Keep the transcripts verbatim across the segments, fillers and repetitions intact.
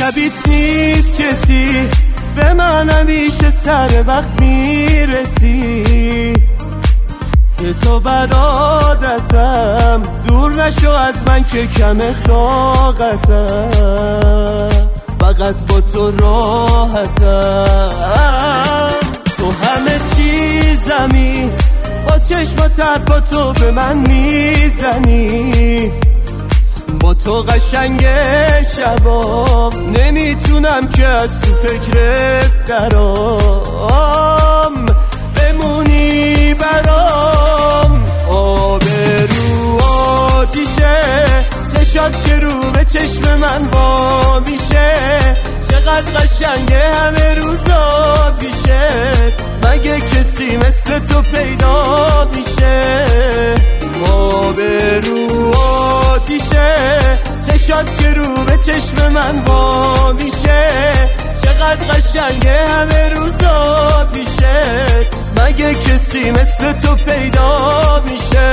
شبیت نیست کسی، به من همیشه سر وقت میرسی. که تو بد عادتم، دور نشو از من که کم طاقتم. فقط با تو راحتم، تو همه چیزمی، با چشم طرفا تو به من میزنی. با تو قشنگ شبام، نمیتونم که از تو فکرت درام. بمونی برام، آب رو آتیشه، چشات که رو به چشم من وا میشه. چقدر قشنگه همه روزا پیشت، مگه کسی مثل تو پیدا میشه. آب رو آتیشه، چشات که رو به چشم من وا میشه. چقدر قشنگه همه روزا پیشت، مگه کسی مثل تو پیدا میشه.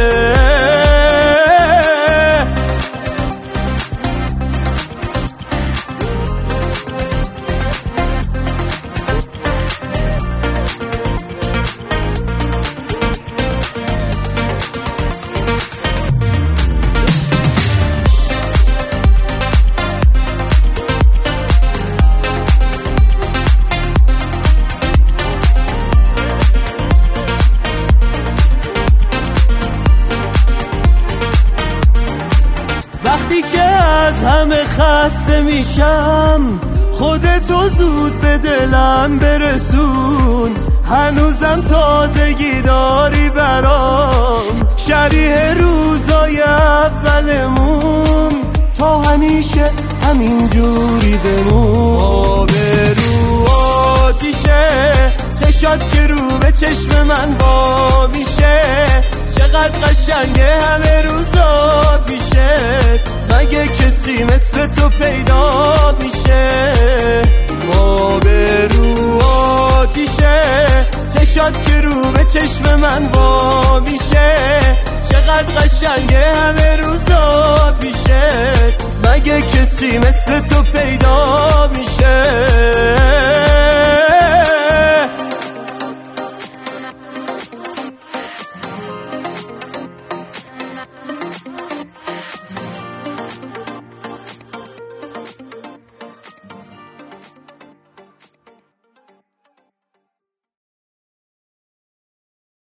وقتی که از همه خسته میشم، خودتو زود به دلم برسون. هنوزم تازگی داری برام، شریح روزای اولمون. تا همیشه همین جوری بمون. آب رو آتیشه، چشات که رو به چشم من وا میشه. چقدر قشنگه همه روزا پیشت، مگه کسی مثل تو پیدا میشه. آب رو آتیشه، چشات که رو به چشم من وا میشه. چقدر قشنگه همه روزا پیشت، مگه کسی مثل تو پیدا میشه.